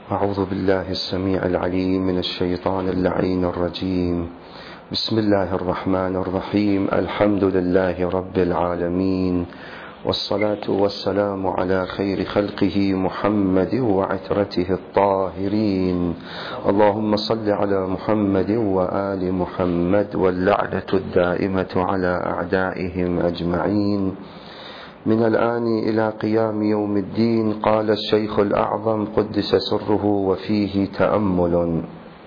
أعوذ بالله السميع العليم من الشيطان اللعين الرجيم. بسم الله الرحمن الرحيم. الحمد لله رب العالمين، والصلاة والسلام على خير خلقه محمد وعترته الطاهرين. اللهم صل على محمد وآل محمد، واللعنة الدائمة على أعدائهم أجمعين من الآن إلى قيام يوم الدين. قال الشيخ الأعظم قدس سره وفيه تأمل.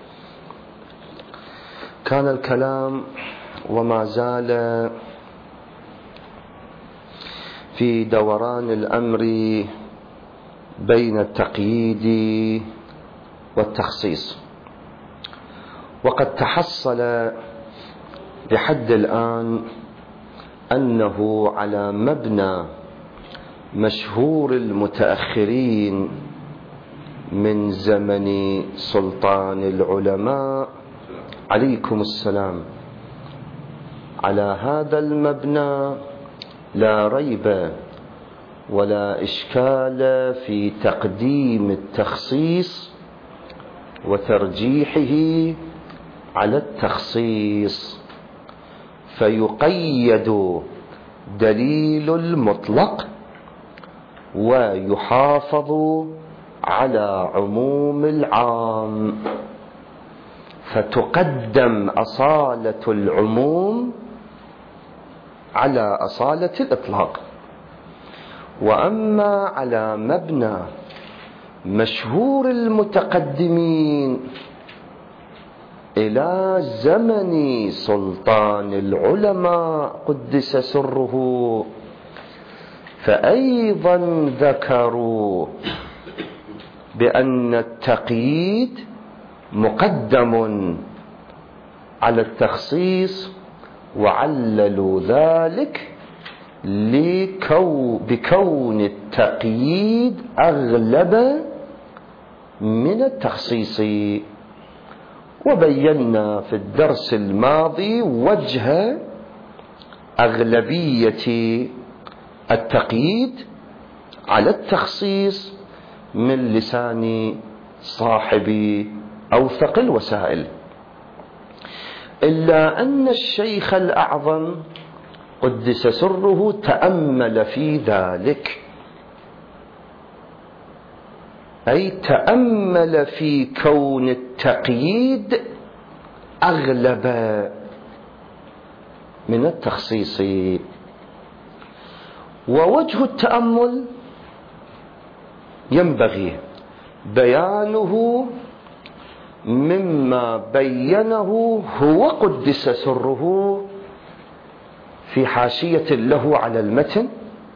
كان الكلام وما زال في دوران الأمر بين التقييد والتخصيص، وقد تحصل لحد الآن أنه على مبنى مشهور المتأخرين من زمن سلطان العلماء عليكم السلام. على هذا المبنى لا ريب ولا إشكال في تقديم التخصيص وترجيحه على التخصيص، فيقيد دليل المطلق ويحافظ على عموم العام، فتقدم أصالة العموم على أصالة الإطلاق. وأما على مبنى مشهور المتقدمين إلى زمن سلطان العلماء قدس سره، فأيضا ذكروا بأن التقييد مقدم على التخصيص، وعللوا ذلك بكون التقييد أغلب من التخصيص. وبينا في الدرس الماضي وجه أغلبية التقييد على التخصيص من لسان صاحب أوثق الوسائل، إلا أن الشيخ الأعظم قدس سره تأمل في ذلك، أي تأمل في كون التقييد أغلب من التخصيص. ووجه التأمل ينبغي بيانه مما بينه هو قدس سره في حاشية له على المتن،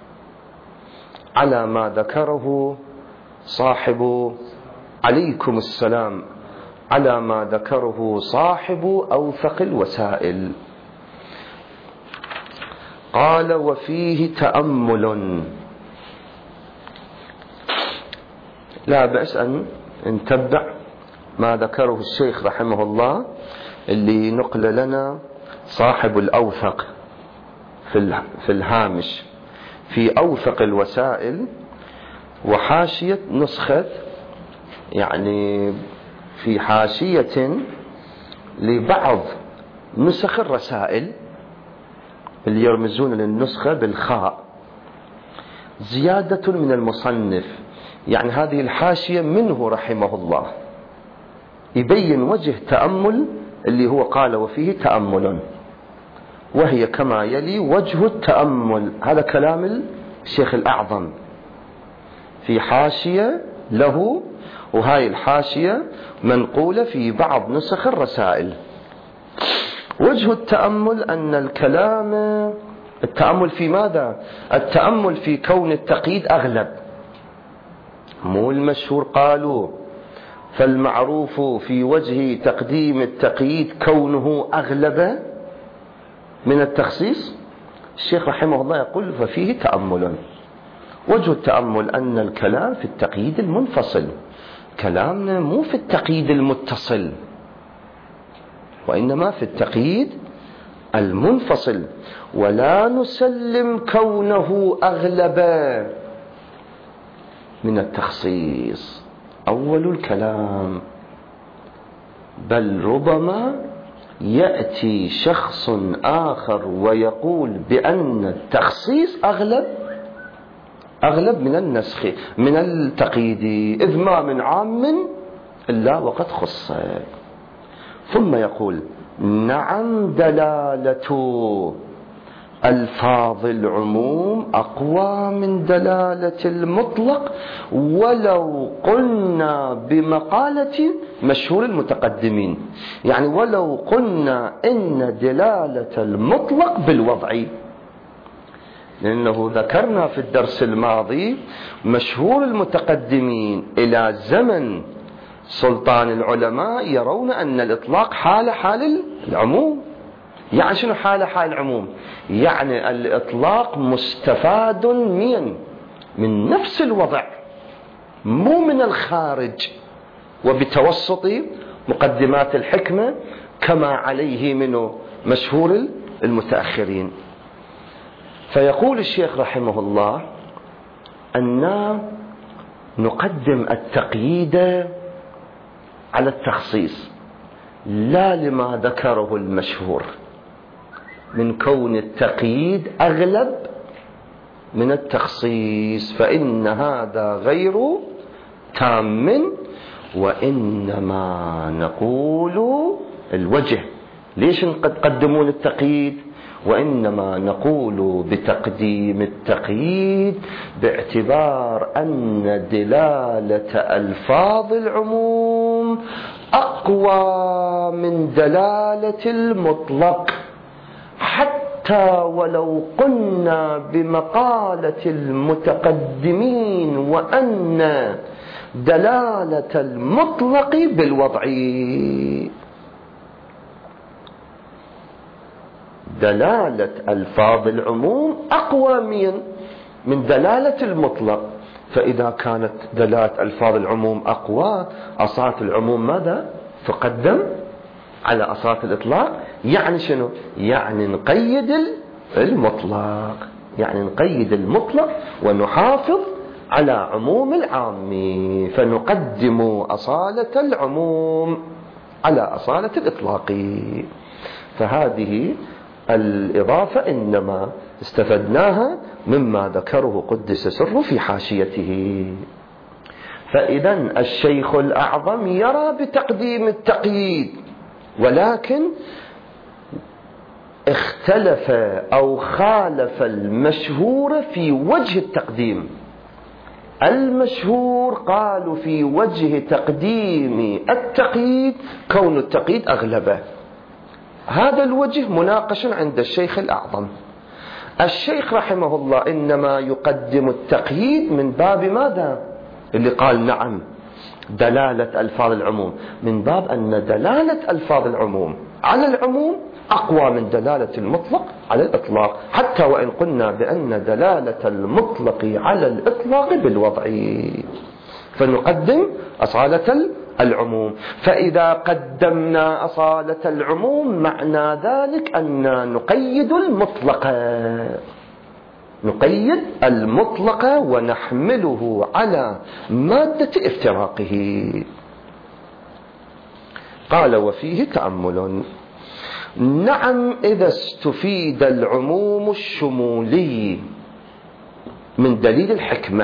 على ما ذكره صاحب عليكم السلام، على ما ذكره صاحب أوثق الوسائل. قال وفيه تأمل. لا بأس أن نتبع ما ذكره الشيخ رحمه الله، اللي نقل لنا صاحب الأوثق في الهامش في أوثق الوسائل، وحاشية نسخة، يعني في حاشية لبعض نسخ الرسائل اللي يرمزون للنسخة بالخاء، زيادة من المصنف. يعني هذه الحاشية منه رحمه الله، يبين وجه تأمل اللي هو قال وفيه تأمل، وهي كما يلي وجه التأمل. هذا كلام الشيخ الأعظم في حاشية له، وهاي الحاشية منقولة في بعض نسخ الرسائل. وجه التأمل أن التأمل في ماذا؟ التأمل في كون التقييد أغلب، مو المشهور قالوا فالمعروف في وجه تقديم التقييد كونه أغلب من التخصيص. الشيخ رحمه الله يقول ففيه تأمل. وجه التأمل أن الكلام في التقييد المنفصل، كلامنا مو في التقييد المتصل، وإنما في التقييد المنفصل، ولا نسلم كونه أغلب من التخصيص. أول الكلام، بل ربما يأتي شخص آخر ويقول بأن التخصيص أغلب من النسخ من التقييد، إذ ما من عام إلا وقد خص. ثم يقول نعم دلالة ألفاظ العموم أقوى من دلالة المطلق، ولو قلنا بمقالة مشهور المتقدمين، يعني ولو قلنا إن دلالة المطلق بالوضع، لأنه ذكرنا في الدرس الماضي مشهور المتقدمين إلى زمن سلطان العلماء يرون أن الإطلاق حال العموم. يعني شنو حال العموم؟ يعني الإطلاق مستفاد من نفس الوضع، مو من الخارج، وبتوسط مقدمات الحكمة كما عليه منه مشهور المتأخرين. فيقول الشيخ رحمه الله أن نقدم التقييد على التخصيص، لا لما ذكره المشهور من كون التقييد أغلب من التخصيص، فإن هذا غير تام، وإنما نقول الوجه. ليش تقدمون التقييد؟ وإنما نقول بتقديم التقييد باعتبار أن دلالة ألفاظ العموم أقوى من دلالة المطلق، حتى ولو قلنا بمقالة المتقدمين وأن دلالة المطلق بالوضع. دلالة ألفاظ العموم أقوى من دلالة المطلق، فإذا كانت دلالة ألفاظ العموم أقوى، أصالة العموم ماذا تقدم على أصالة الإطلاق؟ يعني شنو؟ يعني نقيد المطلق، يعني نقيد المطلق ونحافظ على عموم العام، فنقدم أصالة العموم على أصالة الإطلاق. فهذه الإضافة إنما استفدناها مما ذكره قدس سره في حاشيته. فإذا الشيخ الأعظم يرى بتقديم التقييد، ولكن اختلف أو خالف المشهور في وجه التقديم. المشهور قالوا في وجه تقديم التقييد كون التقييد أغلبه. هذا الوجه مناقش عند الشيخ الأعظم. الشيخ رحمه الله إنما يقدم التقييد من باب ماذا؟ اللي قال نعم دلالة ألفاظ العموم، من باب أن دلالة ألفاظ العموم على العموم أقوى من دلالة المطلق على الإطلاق، حتى وإن قلنا بأن دلالة المطلق على الإطلاق بالوضع، فنقدم أصالة العموم. فإذا قدمنا أصالة العموم معنى ذلك أن نقيد المطلق ونحمله على مادة افتراقه. قال وفيه تأمل. نعم إذا استفيد العموم الشمولي من دليل الحكمة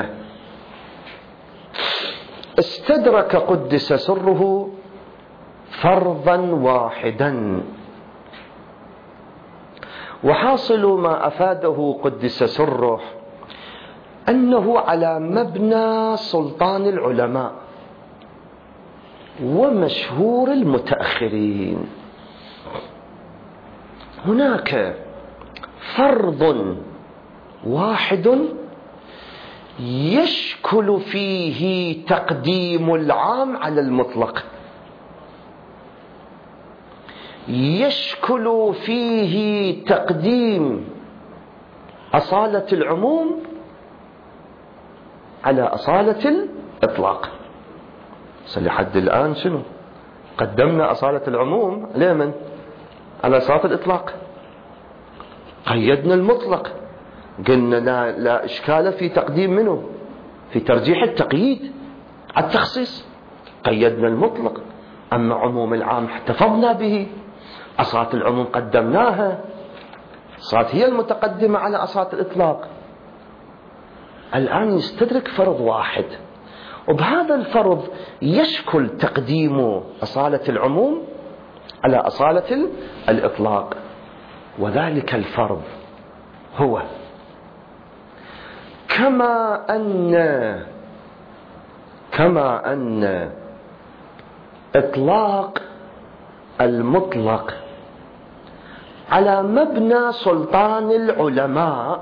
استدرك قدس سره فرضا واحدا، وحاصل ما أفاده قدس سره أنه على مبنى سلطان العلماء ومشهور المتأخرين. هناك فرض واحد يشكل فيه تقديم العام على المطلق، يشكل فيه تقديم أصالة العموم على أصالة الإطلاق. لحد الآن شنو قدمنا؟ أصالة العموم لمن؟ على أصالة الإطلاق. قيدنا المطلق، قلنا لا إشكال في تقديم منه، في ترجيح التقييد على التخصيص. قيدنا المطلق، أما عموم العام احتفظنا به، أصالة العموم قدمناها، صارت هي المتقدمة على أصالة الإطلاق. الآن يستدرك فرض واحد، وبهذا الفرض يشكل تقديم أصالة العموم على أصالة الإطلاق، وذلك الفرض هو كما أن إطلاق المطلق على مبنى سلطان العلماء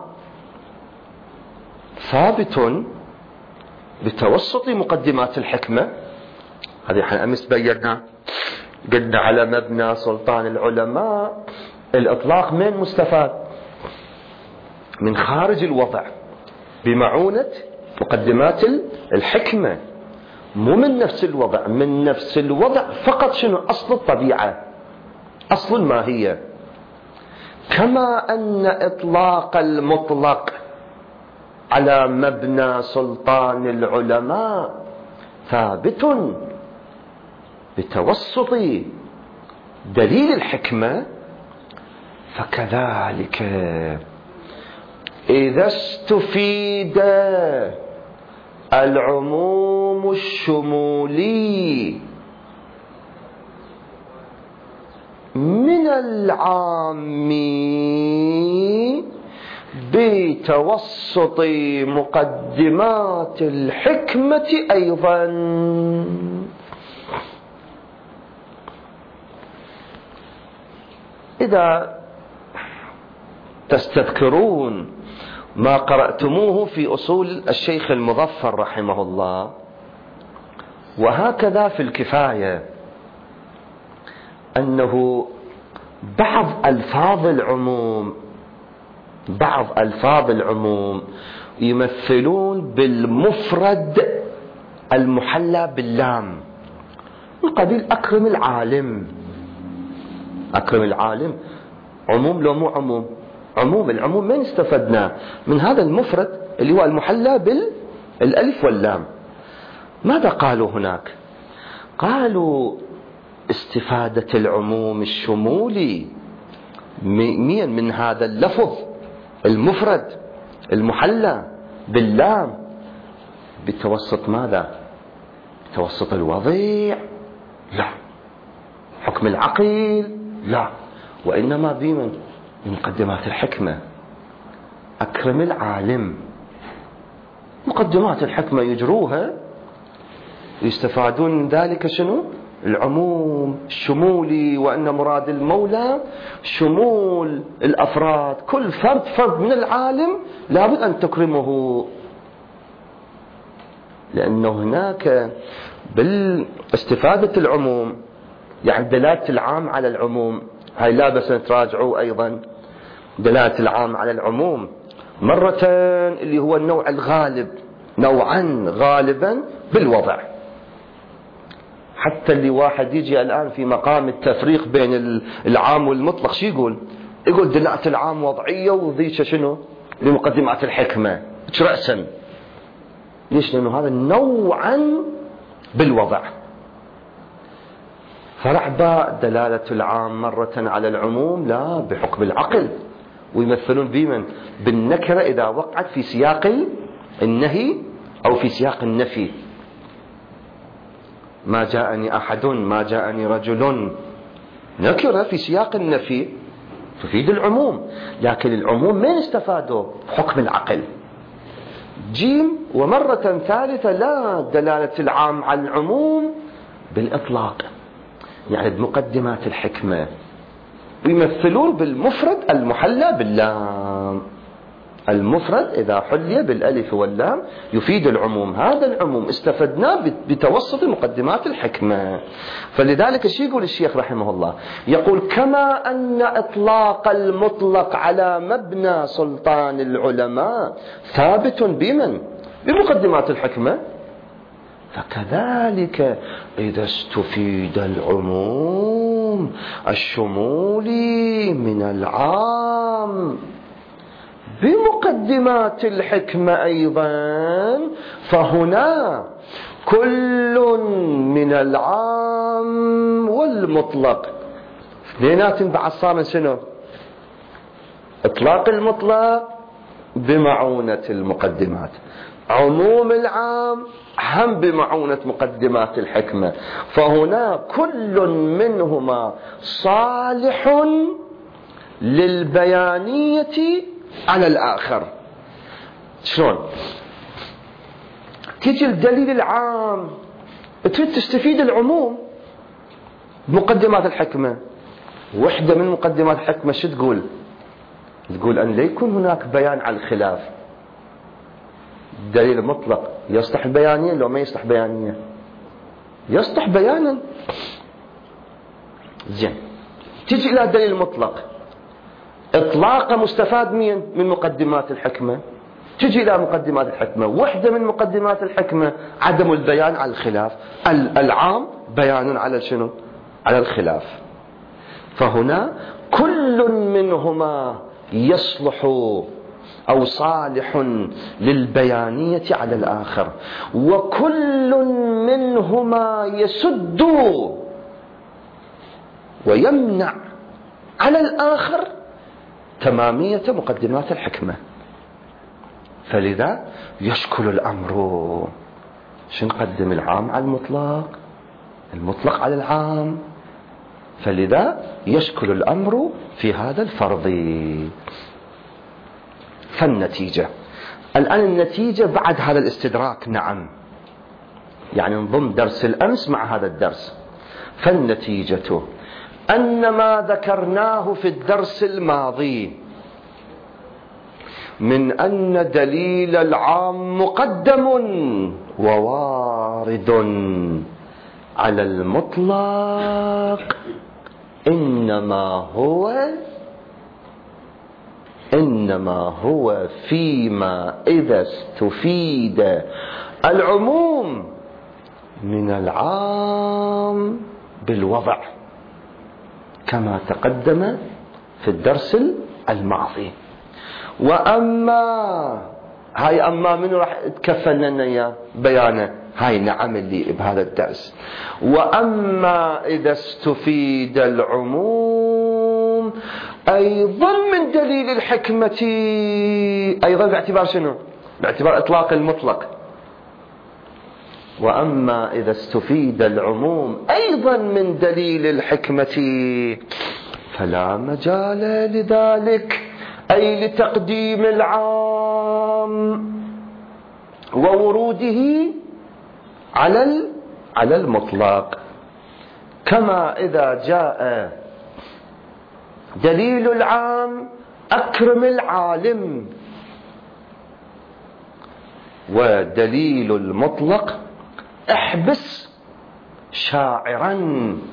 ثابت بتوسط مقدمات الحكمة. هذه احنا أمس بينا، قلنا على مبنى سلطان العلماء الإطلاق من مستفاد من خارج الوضع بمعونة مقدمات الحكمة، مو من نفس الوضع. من نفس الوضع فقط شنو؟ أصل الطبيعة، أصل الماهية. كما أن إطلاق المطلق على مبنى سلطان العلماء ثابت بتوسط دليل الحكمة، فكذلك إذا استفيد العموم الشمولي من العام بتوسط مقدمات الحكمة أيضا. إذا تستذكرون ما قرأتموه في أصول الشيخ المظفر رحمه الله، وهكذا في الكفاية، أنه بعض ألفاظ العموم يمثلون بالمفرد المحلى باللام، من قبيل أكرم العالم. أكرم العالم عموم لو مو عموم؟ عموم. العموم من استفدنا من هذا المفرد اللي هو المحلى بالألف واللام. ماذا قالوا هناك؟ قالوا استفادة العموم الشمولي من هذا اللفظ المفرد المحلى باللام بتوسط ماذا؟ بتوسط الوضيع؟ لا. حكم العقل؟ لا. وإنما بمن؟ مقدمات الحكمة. أكرم العالم، مقدمات الحكمة يجروها، يستفادون من ذلك شنو؟ العموم الشمولي، وأن مراد المولى شمول الأفراد، كل فرد من العالم لابد أن تكرمه، لأنه هناك بالاستفادة العموم يعني دلالة العام على العموم. هاي لا بس نتراجعوا أيضا دلالة العام على العموم مرة اللي هو النوع الغالب، نوعا غالبا بالوضع. حتى اللي واحد يجي الآن في مقام التفريق بين العام والمطلق شو يقول دلالة العام وضعية وذيك شنو لمقدمات الحكمة رأسا. ليش؟ لأنه هذا نوعا بالوضع. فرعبا دلالة العام مرة على العموم لا بحكم العقل، ويمثلون بمن؟ بالنكرة إذا وقعت في سياق النهي أو في سياق النفي. ما جاءني أحد، ما جاءني رجل، نكرة في سياق النفي تفيد العموم، لكن العموم من استفادوا؟ حكم العقل. جيم ومرة ثالثة لا دلالة العام على العموم بالإطلاق، يعني بمقدمات الحكمة، يمثلون بالمفرد المحلى باللام. المفرد إذا حلي بالألف واللام يفيد العموم، هذا العموم استفدناه بتوسط مقدمات الحكمة. فلذلك شو يقول الشيخ رحمه الله؟ يقول كما أن إطلاق المطلق على مبنى سلطان العلماء ثابت بمن؟ بمقدمات الحكمة، فكذلك إذا استفيد العموم الشمولي من العام بمقدمات الحكمة أيضا، فهنا كل من العام والمطلق، اثنيناتهم بعد صار شنو؟ اطلاق المطلق بمعونة المقدمات، عموم العام هم بمعونة مقدمات الحكمة. فهنا كل منهما صالح للبيانية على الآخر. شلون؟ تيجي الدليل العام تريد تستفيد العموم بمقدمات الحكمة، وحدة من مقدمات الحكمة شو تقول؟ تقول أن لا يكون هناك بيان على الخلاف. دليل مطلق يصلح بيانيا لو ما يصلح بيانيا؟ يصلح بيانا. زين، تيجي إلى دليل مطلق إطلاقه مستفاد من مقدمات الحكمة. تجي إلى مقدمات الحكمة، وحدة من مقدمات الحكمة عدم البيان على الخلاف، العام بيان على شنو؟ على الخلاف. فهنا كل منهما يصلح أو صالح للبيانية على الآخر، وكل منهما يسد ويمنع على الآخر تمامية مقدمات الحكمة. فلذا يشكل الأمر، شو نقدم؟ العام على المطلق، المطلق على العام. فلذا يشكل الأمر في هذا الفرض. فالنتيجة الآن، النتيجة بعد هذا الاستدراك، نعم، يعني نضم درس الأمس مع هذا الدرس. فالنتيجة أن ما ذكرناه في الدرس الماضي من أن دليل العام مقدم ووارد على المطلق إنما هو فيما إذا استفيد العموم من العام بالوضع كما تقدم في الدرس الماضي. وأما هاي من راح تكفل لنا يا بيانه؟ هاي نعم اللي بهذا الدرس. وأما إذا استفيد العموم أيضا من دليل الحكمة، أيضا باعتبار شنو؟ باعتبار إطلاق المطلق. وأما إذا استفيد العموم أيضا من دليل الحكمة فلا مجال لذلك، أي لتقديم العام ووروده على المطلق. كما إذا جاء دليل العام أكرم العالم، ودليل المطلق احبس شاعرا.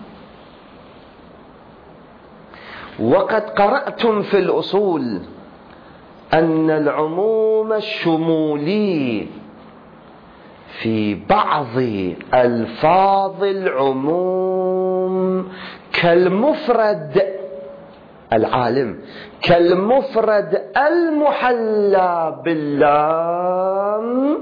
وقد قرأتم في الأصول أن العموم الشمولي في بعض ألفاظ العموم كالمفرد العالم، كالمفرد المحلى باللام،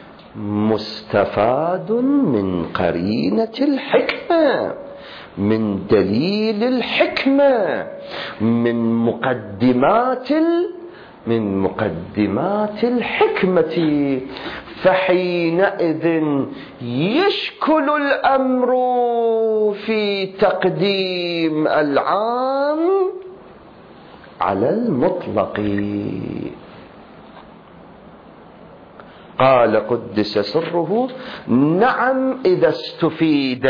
مستفاد من قرينة الحكمة، من دليل الحكمة، من مقدمات الحكمة. فحينئذ يشكل الأمر في تقديم العام على المطلق. قال قدس سره: نعم إذا استفيد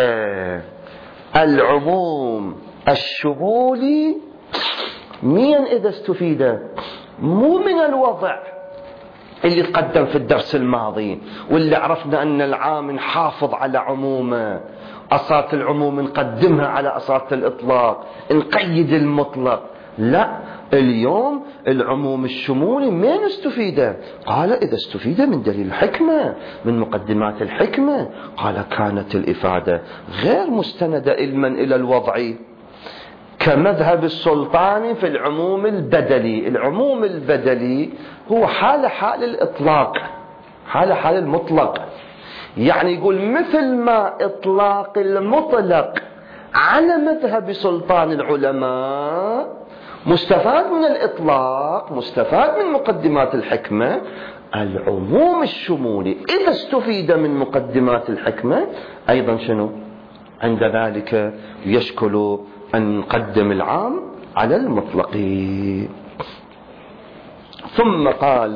العموم الشمولي. مين إذا استفيد؟ مو من الوضع اللي تقدم في الدرس الماضي، واللي عرفنا أن العام نحافظ على عمومه، أصالة العموم نقدمها على أصالة الإطلاق، نقيد المطلق. لا، اليوم العموم الشمولي من استفيد؟ قال إذا استفيد من دليل الحكمة، من مقدمات الحكمة. قال كانت الإفادة غير مستندة علما إلى الوضع، كمذهب السلطان في العموم البدلي. العموم البدلي هو حال الإطلاق، حال المطلق. يعني يقول مثل ما إطلاق المطلق على مذهب سلطان العلماء مستفاد من الإطلاق، مستفاد من مقدمات الحكمة، العموم الشمولي إذا استفيد من مقدمات الحكمة أيضا شنو؟ عند ذلك يشكل أن نقدم العام على المطلق. ثم قال: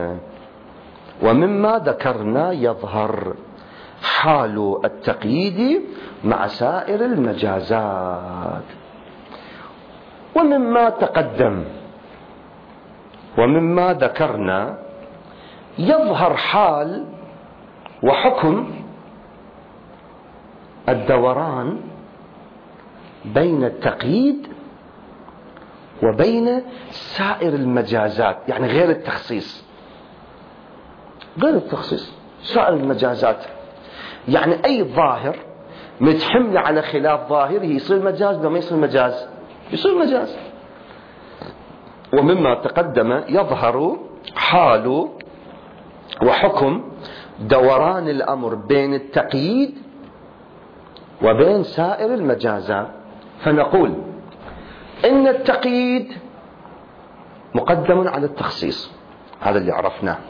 ومما ذكرنا يظهر حال التقييد مع سائر المجازات. ومما تقدم ومما ذكرنا يظهر حال وحكم الدوران بين التقييد وبين سائر المجازات، يعني غير التخصيص، غير التخصيص، سائر المجازات. يعني أي ظاهر متحمل على خلاف ظاهره يصير مجاز لو ما يصير مجاز؟ يصير مجاز. ومما تقدم يظهر حال وحكم دوران الأمر بين التقييد وبين سائر المجازات. فنقول إن التقييد مقدم على التخصيص، هذا اللي عرفناه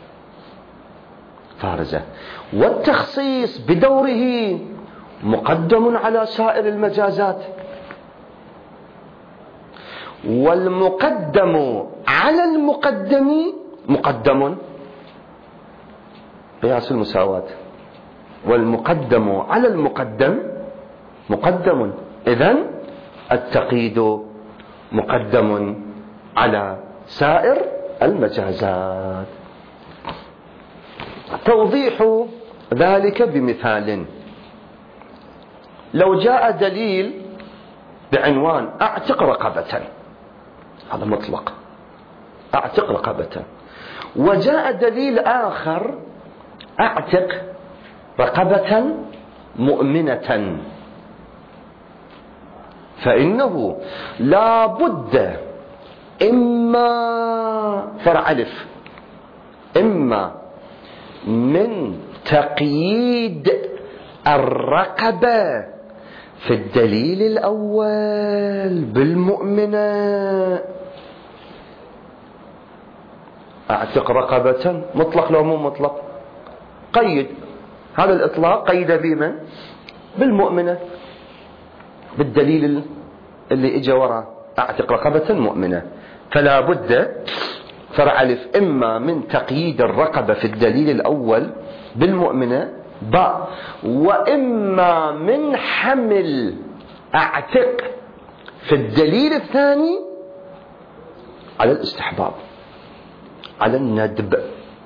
فارزة، والتخصيص بدوره مقدم على سائر المجازات، والمقدم على المقدم مقدم، قياس المساواة، والمقدم على المقدم مقدم. إذن التقييد مقدم على سائر المجازات. توضيح ذلك بمثال: لو جاء دليل بعنوان أعتق رقبة، هذا مطلق، أعتق رقبة، وجاء دليل آخر أعتق رقبة مؤمنة، فإنه لا بد إما فرع ألف، إما من تقييد الرقبة في الدليل الأول بالمؤمنة، أعتق رقبة مطلق لو مو مطلق؟ قيد، هذا الإطلاق قيد بمن؟ بالمؤمنة، بالدليل اللي اجى وراء أعتق رقبة مؤمنة. فلا بد فرع ألف إما من تقييد الرقبة في الدليل الأول بالمؤمنة باء، وإما من حمل أعتق في الدليل الثاني على الاستحباب، على الندب،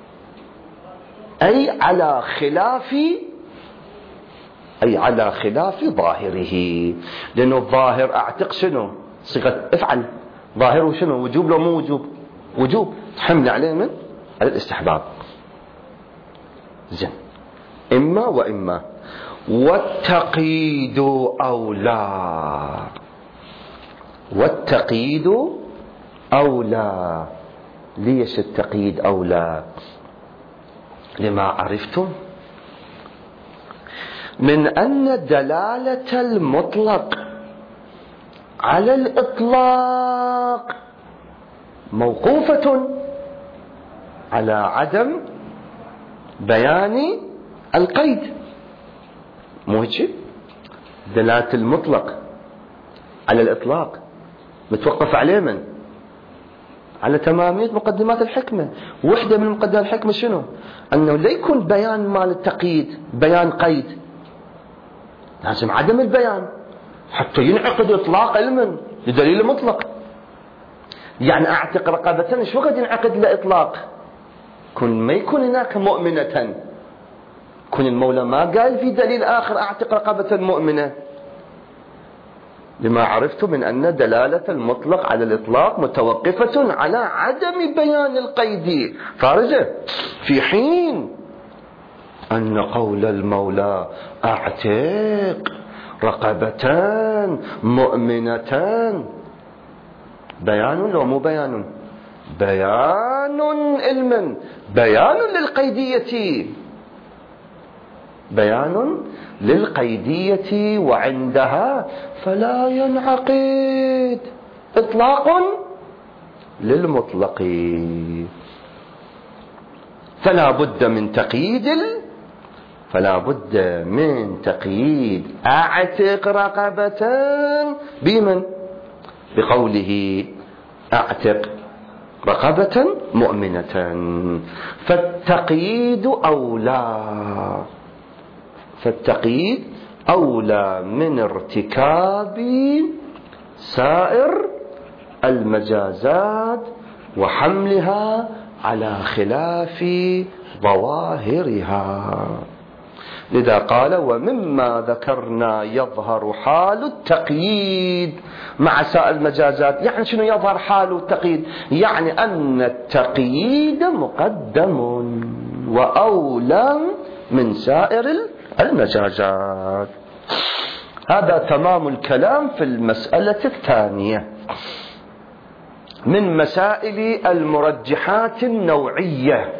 أي على خلاف ظاهره، لأنه الظاهر أعتق شنو؟ صيغة افعل، ظاهره شنو؟ وجوب لو مو وجوب؟ وجوب، حمل عليه من على الاستحباب. زين، إما وإما. والتقييد أولى، والتقييد أولى. ليش التقييد أولى؟ لما عرفتم من أن دلالة المطلق على الإطلاق موقوفة على عدم بيان القيد. مو هيك؟ دلالة المطلق على الإطلاق متوقف عليه من؟ على تمامية مقدمات الحكمة. وحدة من مقدمات الحكمة شنو؟ أنه لا يكون بيان مال التقييد بيان قيد، لازم عدم البيان حتى ينعقد إطلاق علما لدليل مطلق. يعني أعتق رقبة شو قد ينعقد لإطلاق؟ ما يكون هناك مؤمنة، كن المولى ما قال في دليل آخر أعتق رقبة مؤمنة. لما عرفت من أن دلالة المطلق على الإطلاق متوقفة على عدم بيان القيد خارجه، في حين أن قول المولى أعتق رقبتان مؤمنتان بيان لو مو بيان؟ بيان علما، بيان للقيدية. بيان للقيدية وعندها فلا ينعقد إطلاق للمطلق. فلا بد من تقييد أعتق رقبة بمن؟ بقوله أعتق رقبة مؤمنة. فالتقييد أولى من ارتكاب سائر المجازات وحملها على خلاف ظواهرها. لذا قال ومما ذكرنا يظهر حال التقييد مع سائر المجازات. يعني شنو يظهر حال التقييد؟ يعني أن التقييد مقدم وأولى من سائر المجازات. هذا تمام الكلام في المسألة الثانية من مسائل المرجحات النوعية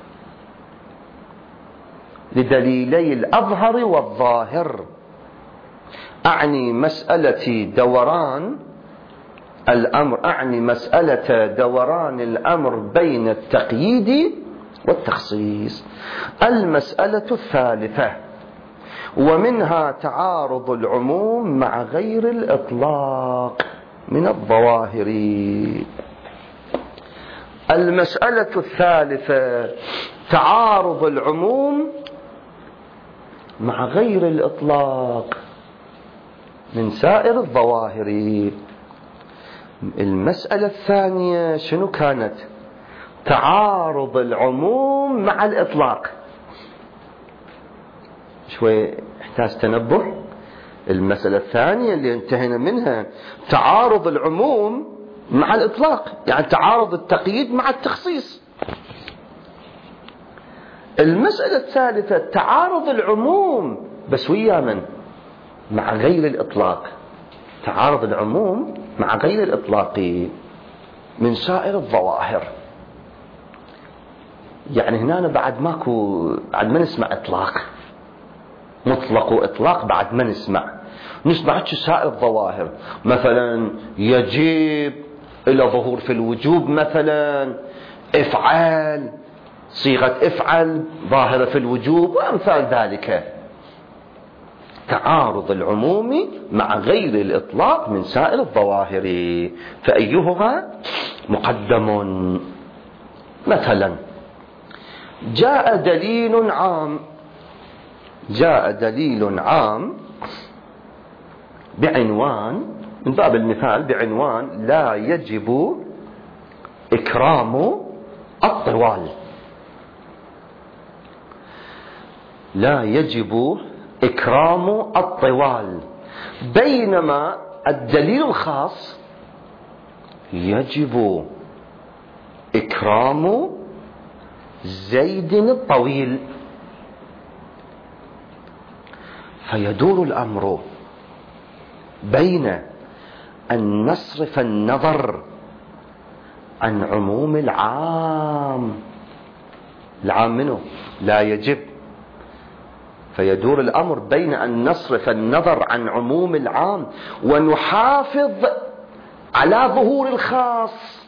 لدليلي الأظهر والظاهر. أعني مسألة دوران الأمر بين التقييد والتخصيص. المسألة الثالثة ومنها تعارض العموم مع غير الإطلاق من الظواهر. المسألة الثالثة تعارض العموم مع غير الإطلاق من سائر الظواهر. المسألة الثانية شنو كانت؟ تعارض العموم مع الإطلاق. شوي احتاج تنبه. المسألة الثانية اللي انتهينا منها تعارض العموم مع الإطلاق، يعني تعارض التقييد مع التخصيص. المسألة الثالثة تعارض العموم بس ويا من؟ مع غير الإطلاق. تعارض العموم مع غير الإطلاق من سائر الظواهر. يعني هنا بعد ما نسمع إطلاق مطلق وإطلاق، بعد ما نسمع سائر الظواهر. مثلا يجب إلى ظهور في الوجوب، مثلا افعل صيغة افعل ظاهرة في الوجوب وأمثال ذلك. تعارض العموم مع غير الإطلاق من سائر الظواهر، فأيهما مقدم؟ مثلا جاء دليل عام بعنوان، من باب المثال بعنوان لا يجب إكرام الطوال. لا يجب إكرام الطوال، بينما الدليل الخاص يجب إكرام زيد الطويل. فيدور الأمر بين أن نصرف النظر عن عموم العام منه لا يجب. فيدور الأمر بين أن نصرف النظر عن عموم العام ونحافظ على ظهور الخاص،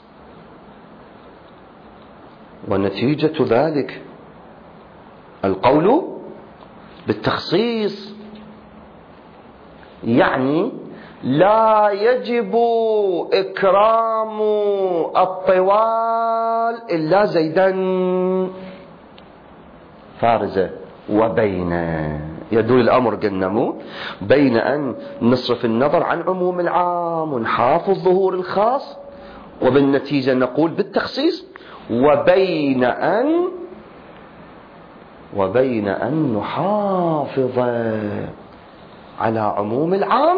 ونتيجة ذلك القول بالتخصيص. يعني لا يجب إكرام الطوال إلا زيدا فارزة. وبين يدور الأمر قلنا بين أن نصرف النظر عن عموم العام ونحافظ ظهور الخاص، وبالنتيجة نقول بالتخصيص، وبين أن نحافظ على عموم العام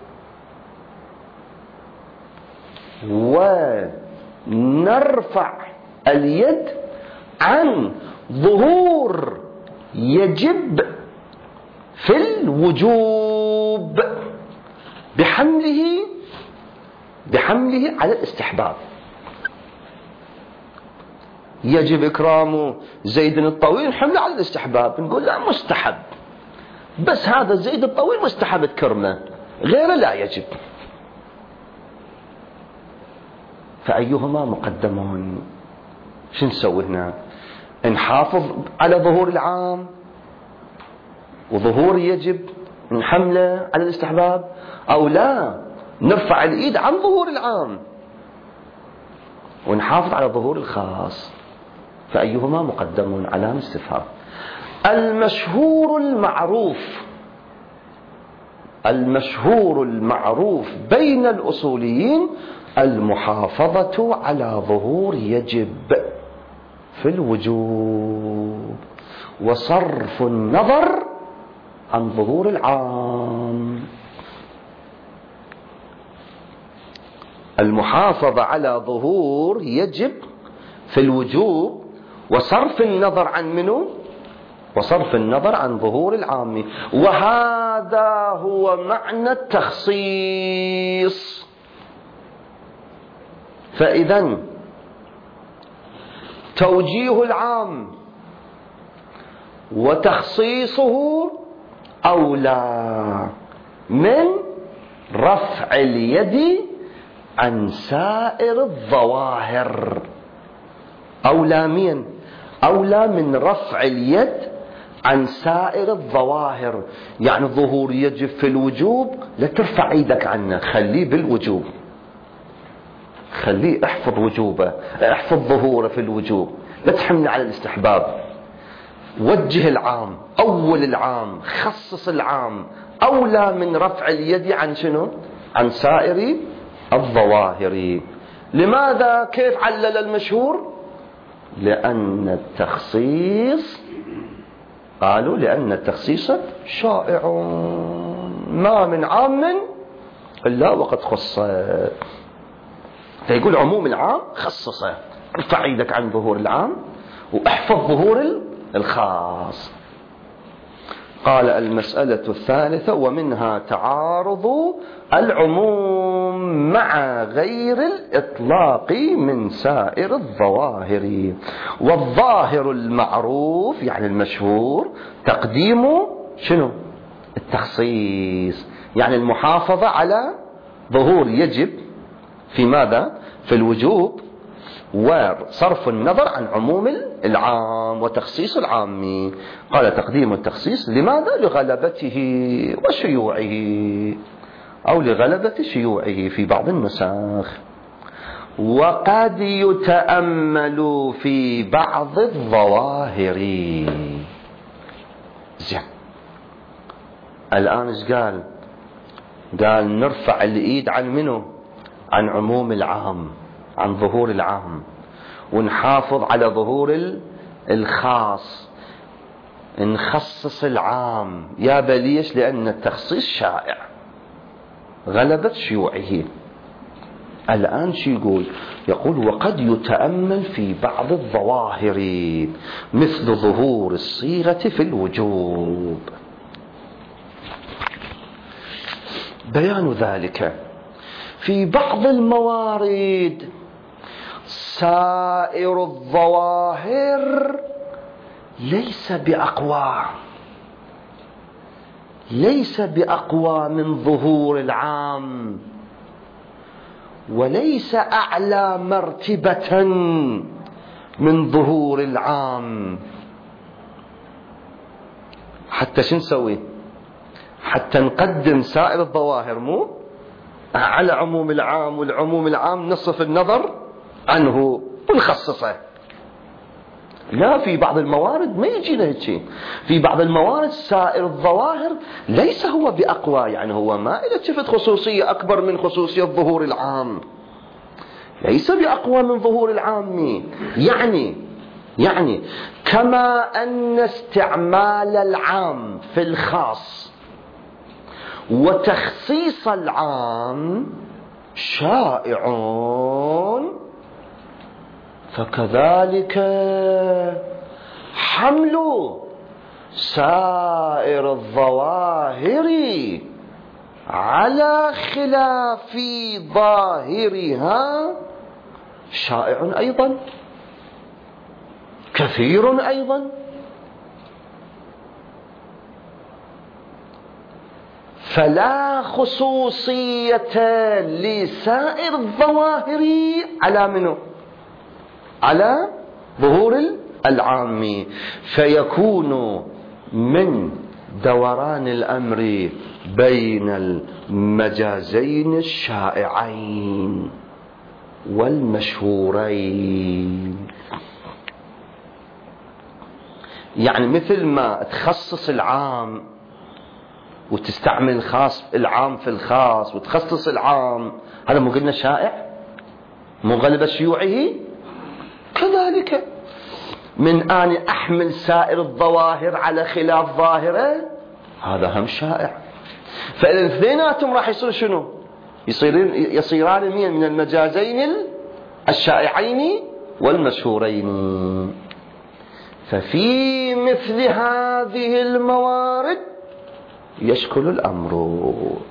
ونرفع اليد عن ظهور يجب في الوجوب بحمله على الاستحباب. يجب إكرام زيد الطويل حمله على الاستحباب، نقول لا مستحب بس هذا الزيد الطويل مستحب تكرمه، غيره لا يجب. فأيهما مقدم؟ شو نسوي هنا؟ نحافظ على ظهور العام وظهور يجب نحمله على الاستحباب، أو لا نرفع الإيد عن ظهور العام ونحافظ على ظهور الخاص؟ فأيهما مقدم؟ علامة استفهام. المشهور المعروف بين الأصوليين المحافظة على ظهور يجب في الوجوب وصرف النظر عن ظهور العام. المحافظة على ظهور يجب في الوجوب وصرف النظر عن منه؟ وصرف النظر عن ظهور العام. وهذا هو معنى التخصيص. فإذا توجيه العام وتخصيصه أولى من رفع اليد عن سائر الظواهر. أولى من رفع اليد عن سائر الظواهر. يعني ظهور يجب في الوجوب لا ترفع ايدك عنه، خليه بالوجوب، خليه احفظ وجوبه، احفظ ظهوره في الوجوب، لا تحمل على الاستحباب. وجه العام، أول العام، خصص العام، أولى من رفع اليد عن شنو؟ عن سائر الظواهر. لماذا؟ كيف علل المشهور؟ لأن التخصيص شائع، ما من عام إلا وقد خص. فيقول عموم العام خصصه، ارفع ايدك عن ظهور العام واحفظ ظهور الخاص. قال المسألة الثالثة: ومنها تعارض العموم مع غير الإطلاق من سائر الظواهر. والظاهر المعروف يعني المشهور تقديم شنو؟ التخصيص، يعني المحافظة على ظهور يجب في ماذا؟ في الوجوب، وصرف النظر عن عموم العام وتخصيص العام. قال تقديم التخصيص لماذا؟ لغلبته وشيوعه، أو لغلبة شيوعه في بعض النسخ. وقد يتأمل في بعض الظواهر. زين، الآن ايش قال؟ قال نرفع الإيد عن منه؟ عن عموم العام، عن ظهور العام، ونحافظ على ظهور الخاص، نخصص العام. يا بليش؟ لأن التخصيص شائع، غلبت شيوعه. الآن شو يقول وقد يتأمل في بعض الظواهر مثل ظهور الصيغة في الوجوب. بيان ذلك: في بعض الموارد سائر الظواهر ليس بأقوى من ظهور العام، وليس أعلى مرتبة من ظهور العام. حتى شو نسوي؟ حتى نقدم سائر الظواهر مو على عموم العام، والعموم العام نصف النظر عنه ونخصصه. لا، في بعض الموارد ما يجينا هيك. في بعض الموارد سائر الظواهر ليس هو بأقوى، يعني هو ما إذا شفت خصوصية أكبر من خصوصية ظهور العام، ليس بأقوى من ظهور العام. يعني كما أن استعمال العام في الخاص وتخصيص العام شائع، فكذلك حمل سائر الظواهر على خلاف ظاهرها شائع أيضا، كثير أيضا. فلا خصوصية لسائر الظواهر على منه؟ على ظهور العام، فيكون من دوران الأمر بين المجازين الشائعين والمشهورين. يعني مثل ما تخصص العام وتستعمل الخاص العام في الخاص وتخصص العام، هذا مو قلنا شائع مو غلبة شيوعه؟ كذلك من أن أحمل سائر الظواهر على خلاف ظاهره، هذا هم شائع. فالاثنيناتهم راح يصير شنو؟ يصيران من المجازين الشائعين والمشهورين. ففي مثل هذه الموارد يشكل الأمر.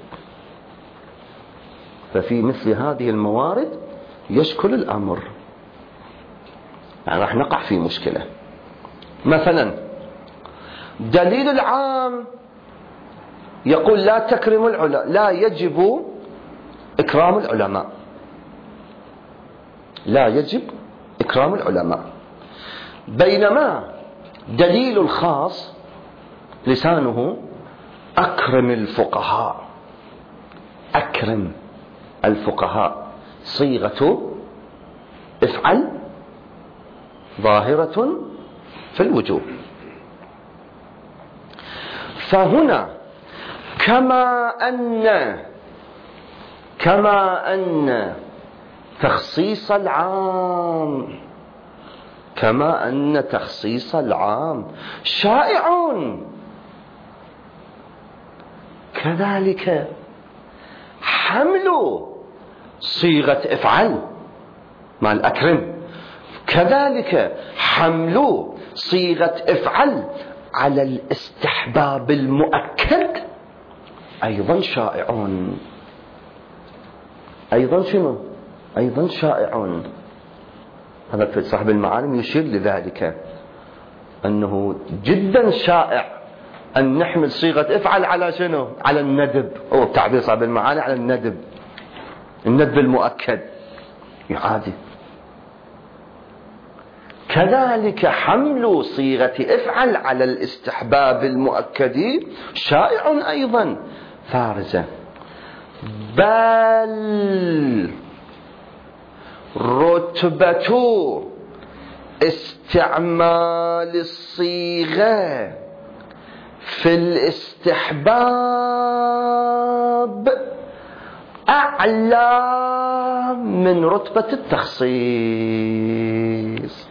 ففي مثل هذه الموارد يشكل الأمر، يعني راح نقع في مشكلة. مثلا دليل العام يقول لا تكرم العلماء، لا يجب إكرام العلماء، لا يجب إكرام العلماء. بينما دليل الخاص لسانه أكرم الفقهاء، أكرم الفقهاء، صيغة افعل ظاهرة في الوجوب. فهنا كما أن تخصيص العام شائع، كذلك حمل صيغة افعل مع الأكرم، كذلك حمل صيغة افعل على الاستحباب المؤكد أيضا شائع، أيضا شنو؟ أيضا شائع. هذا في صاحب المعالم يشير لذلك، أنه جدا شائع أن نحمل صيغة افعل على شنو؟ على الندب، أو تعبير صاحب المعالم على الندب المؤكد، عادي. كذلك حمل صيغة افعل على الاستحباب المؤكد شائع أيضا. فارزة بل رتبة استعمال الصيغة في الاستحباب أعلى من رتبة التخصيص.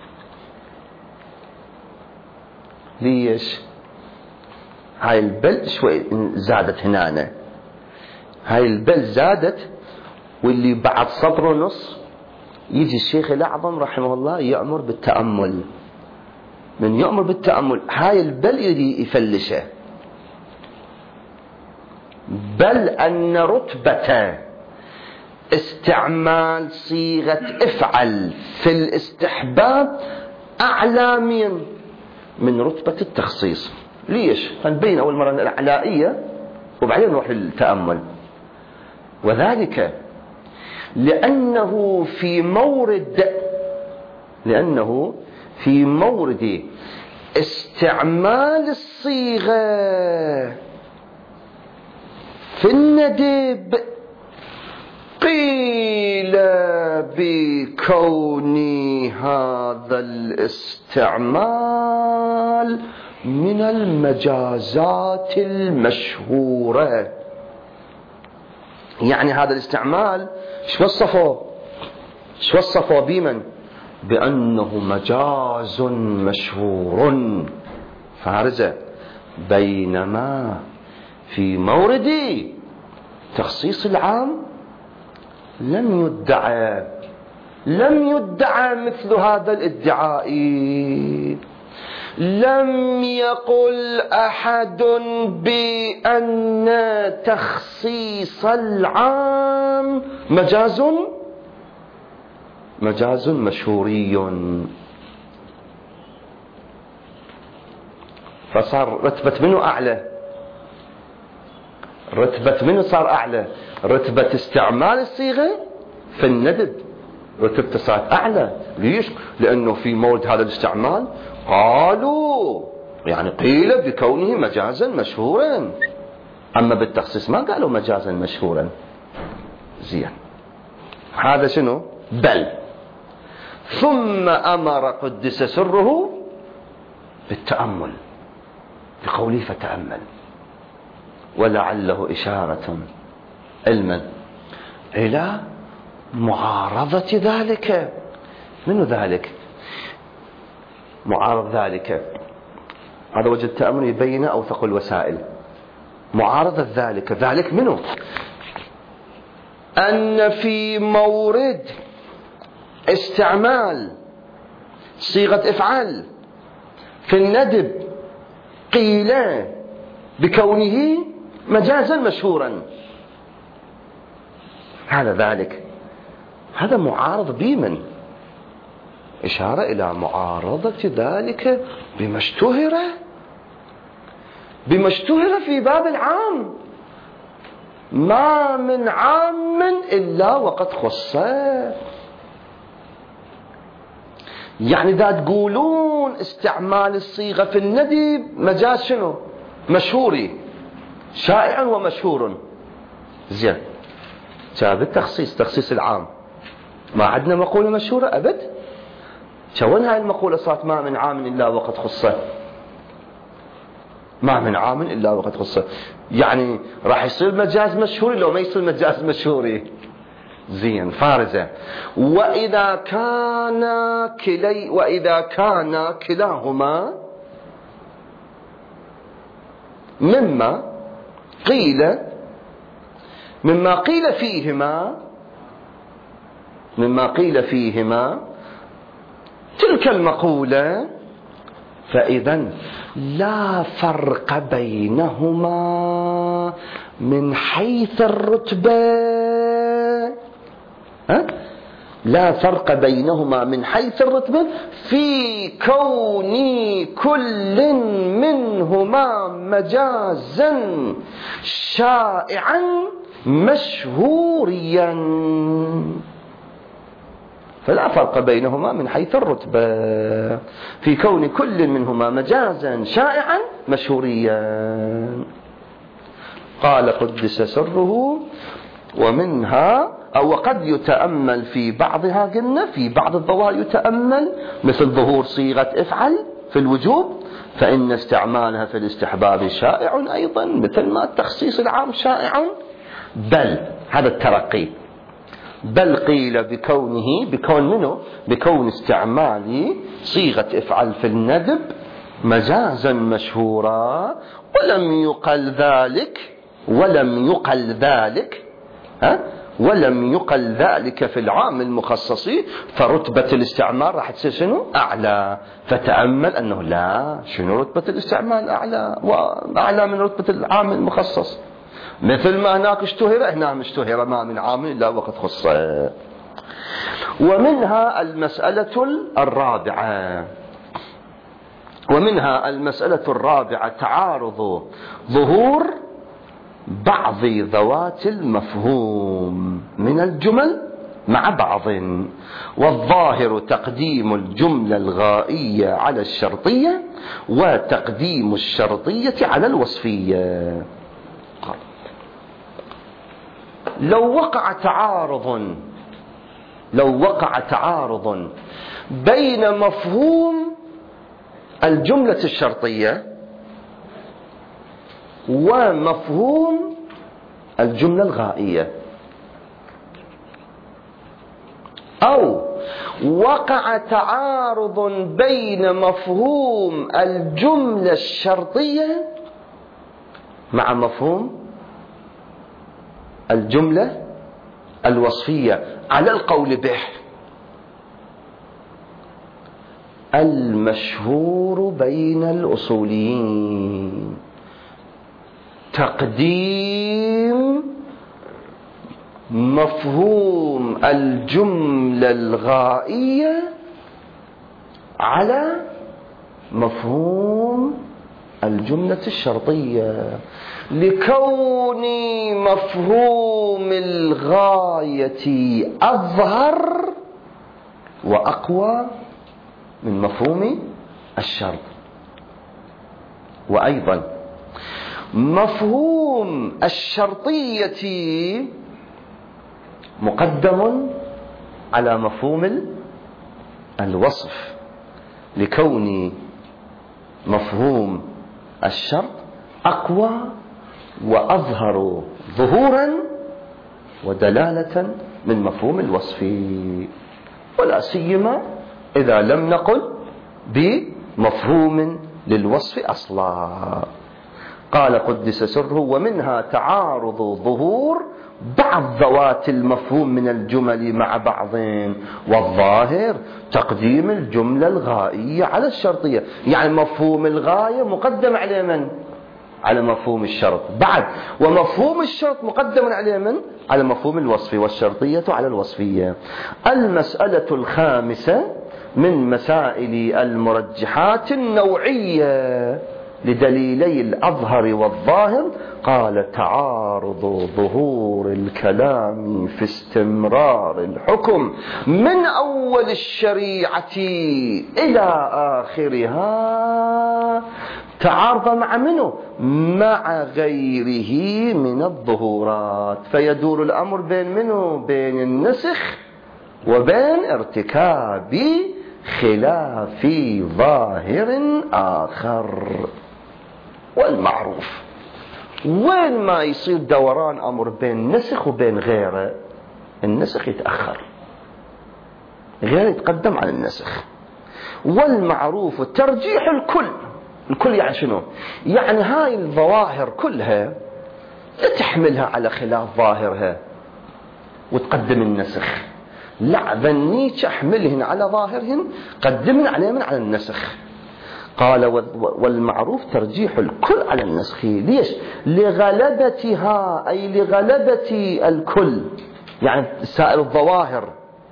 ليش؟ هاي البل شوي زادت هنا، هاي البل زادت، واللي بعد سطر ونص يجي الشيخ الأعظم رحمه الله يأمر بالتأمل. من يأمر بالتأمل هاي البل يفلشه. بل أن رتبة استعمال صيغة افعل في الاستحباب أعلى من رتبة التخصيص. ليش؟ هنبين أول مرة الأعلائية وبعدين نروح للتأمل. وذلك لأنه في مورد استعمال الصيغة في الندب قيل بكون هذا الاستعمال من المجازات المشهورة. يعني هذا الاستعمال شو وصفه بمن؟ بأنه مجاز مشهور فارزة. بينما في مورد تخصيص العام لم يدعى مثل هذا الادعاء. لم يقل أحد بأن تخصيص العام مجاز مشهوري، فصار رتبة منه أعلى، رتبة منه صار أعلى؟ رتبة استعمال الصيغة في الندب رتبته صارت أعلى. ليش؟ لأنه في مورد هذا الاستعمال قالوا يعني قيل بكونه مجازا مشهورا، أما بالتخصيص ما قالوا مجازا مشهورا. زين، هذا شنو؟ بل. ثم أمر قدس سره بالتأمل بقوله فتأمل، ولعله إشارة علما إلى معارضة ذلك. من ذلك؟ معارض ذلك، هذا وجه التأمل يبين أوثق الوسائل. معارضة ذلك، ذلك منه أن في مورد استعمال صيغة افعل في الندب قيل بكونه مجازا مشهورا. هذا ذلك، هذا معارض بمن؟ إشارة إلى معارضة ذلك بما اشتهر في باب العام. ما من عام إلا وقد خص. يعني إذا تقولون استعمال الصيغة في الندب مجاز شنو؟ مشهوري، شائع ومشهور. زين، جاب التخصيص، تخصيص العام. ما عندنا مقولة مشهورة أبد. شون هاي المقولة صارت ما من عام إلا وقد خصه؟ ما من عام إلا وقد خصه، يعني راح يصير مجاز مشهوري لو ما يصير مجاز مشهوري. زين، فارزة. وإذا كان كلاهما مما قيل فيهما تلك المقولة، فإذا لا فرق بينهما من حيث الرتبة. لا فرق بينهما من حيث الرتبة في كون كل منهما مجازا شائعا مشهوريا. فلا فرق بينهما من حيث الرتبة في كون كل منهما مجازا شائعا مشهوريا. قال قدس سره ومنها أو قد يتأمل في بعضها، قلنا في بعض الظواهر يتأمل، مثل ظهور صيغة افعل في الوجوب فإن استعمالها في الاستحباب شائع أيضا، مثل ما التخصيص العام شائع. بل هذا الترقي، بل قيل بكون استعمال صيغة افعل في الندب مجازا مشهورا، ولم يقل ذلك في العام المخصص، فرتبة الاستعمال راح تصير شنو؟ أعلى. فتأمل أنه لا، شنو رتبة الاستعمال أعلى وأعلى من رتبة العام المخصص. مثل ما هناك اشتهر، هنا اشتهر ما من عام إلا وقد خص. ومنها المسألة الرابعة تعارض ظهور بعض ذوات المفهوم من الجمل مع بعض، والظاهر تقديم الجملة الغائية على الشرطية وتقديم الشرطية على الوصفية. لو وقع تعارض بين مفهوم الجملة الشرطية ومفهوم الجملة الغائية، أو وقع تعارض بين مفهوم الجملة الشرطية مع مفهوم الجملة الوصفية، على القول به، المشهور بين الأصوليين تقديم مفهوم الجملة الغائية على مفهوم الجملة الشرطية، لكون مفهوم الغاية أظهر وأقوى من مفهوم الشرط. وأيضا مفهوم الشرطية مقدم على مفهوم الوصف، لكون مفهوم الشرط أقوى وأظهر ظهورا ودلالة من مفهوم الوصف، ولا سيما إذا لم نقل بمفهوم للوصف أصلا. قال قدس سره: ومنها تعارض ظهور بعض ذوات المفهوم من الجمل مع بعض، والظاهر تقديم الجملة الغائية على الشرطية. يعني مفهوم الغاية مقدم على من؟ على مفهوم الشرط بعد، ومفهوم الشرط مقدم على من؟ على مفهوم الوصف، والشرطية على الوصفية. المسألة الخامسة من مسائل المرجحات النوعية لدليلي الأظهر والظاهر، قال: تعارض ظهور الكلام في استمرار الحكم من أول الشريعة إلى آخرها، تعارض مع منه؟ مع غيره من الظهورات. فيدور الأمر بين منه؟ بين النسخ وبين ارتكاب خلاف ظاهر آخر. والمعروف وين ما يصير دوران أمر بين نسخ وبين غيره، النسخ يتأخر، غيره يتقدم عن النسخ. والمعروف ترجيح الكل يعني شنو؟ يعني هاي الظواهر كلها لا تحملها على خلاف ظاهرها وتقدم النسخ، لا، ظنيك احملهن على ظاهرهن، قدمن عليهن على النسخ. قال: والمعروف ترجيح الكل على النسخ. ليش؟ لغلبتها، أي لغلبة الكل، يعني سائر الظواهر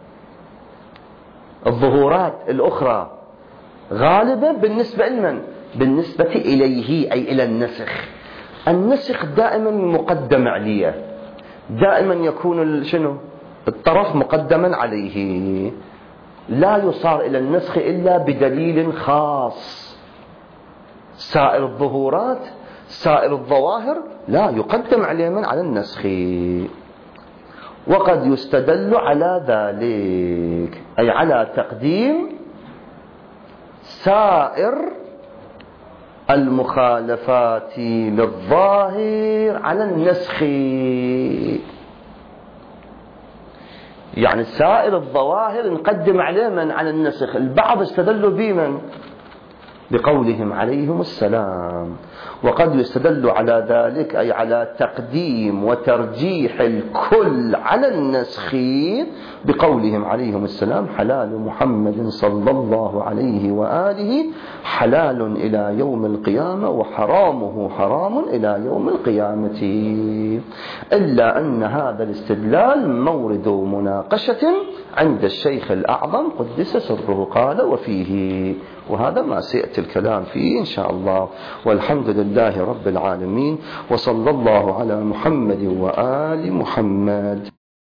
الظهورات الأخرى غالبا بالنسبة لمن؟ بالنسبة إليه، أي إلى النسخ. النسخ دائما مقدم عليه، دائما يكون شنو؟ الطرف مقدما عليه، لا يصار إلى النسخ إلا بدليل خاص. سائر الظهورات، سائر الظواهر لا يقدم عليه من على النسخ. وقد يستدل على ذلك، أي على تقديم سائر المخالفات للظاهر على النسخ. يعني سائر الظواهر نقدم عليه من على النسخ. البعض استدلوا بمن؟ بقولهم عليهم السلام. وقد يستدل على ذلك، أي على تقديم وترجيح الكل على النسخ، بقولهم عليهم السلام: حلال محمد صلى الله عليه وآله حلال إلى يوم القيامة، وحرامه حرام إلى يوم القيامة. إلا أن هذا الاستدلال مورد مناقشة عند الشيخ الأعظم قدس سره. قال: وفيه، وهذا ما سيأتي الكلام فيه إن شاء الله. والحمد لله رب العالمين، وصلى الله على محمد وآل محمد.